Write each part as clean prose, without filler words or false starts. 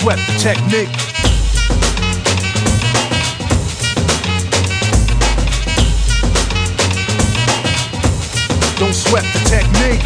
sweat the technique. Don't sweat the technique.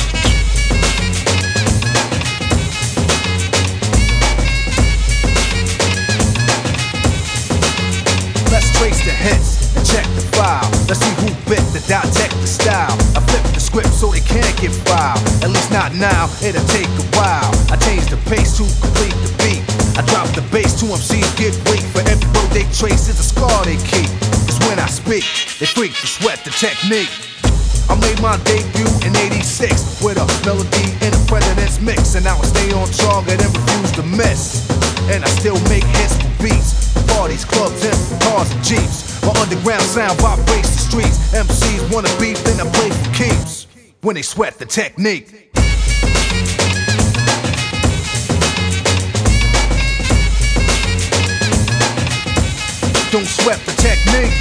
Let's trace the hits and check the file. Let's see who bit the dissect the style. I flip the script so it can't get filed. At least not now, it'll take a while. I change the pace to complete the beat. I drop the bass to MCs get weak. For every word they trace is a scar they keep. Cause when I speak, they freak to sweat the technique. I made my debut in '86 with a melody in a president's mix, and now I stay on target and refuse to miss. And I still make hits for beats, parties, clubs, and cars and jeeps. My underground sound vibrates the streets. MCs wanna beef, then I play for keeps. When they sweat the technique. Don't sweat the technique.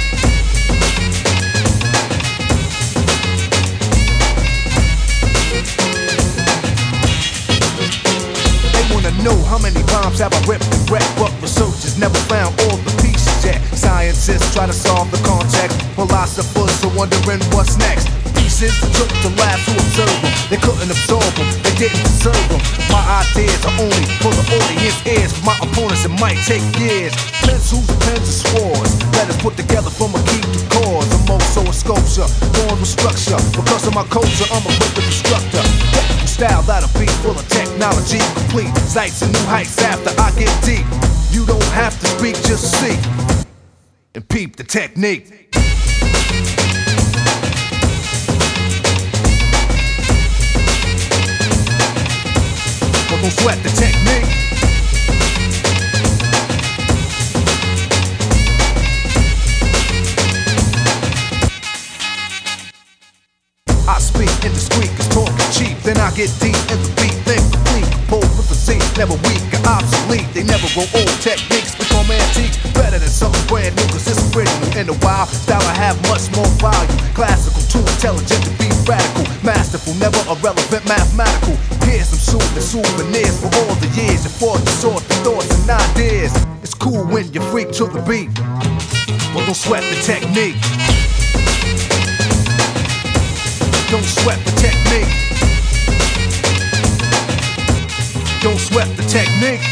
Know how many bombs have I ripped and wrecked, but researchers never found all the pieces yet. Scientists try to solve the context, philosophers are wondering what's next. Pieces took to labs to observe them, they couldn't absorb them, they didn't deserve them. My ideas are only for the audience ears, for my opponents it might take years. Pencils, pens, and swords, letters put together from a key to cause. I'm also a sculpture, born with structure. Because of my culture, I'm a quick instructor. Style that'll be full of technology, complete sights and new heights after I get deep. You don't have to speak, just see and peep the technique. But don't sweat the technique. I speak indiscreet, cause talking cheap. Then I get deep in the beat, then complete. Composed with a Z, never weak or obsolete. They never grow old, techniques become antiques. Better than something brand new, cause it's original. In the wild style I have much more value. Classical, too intelligent to be radical. Masterful, never irrelevant, mathematical. Here's some soothing souvenirs for all the years. You fought to sort the thoughts and ideas. It's cool when you freak to the beat, but don't sweat the technique. Don't sweat the technique. Don't sweat the technique.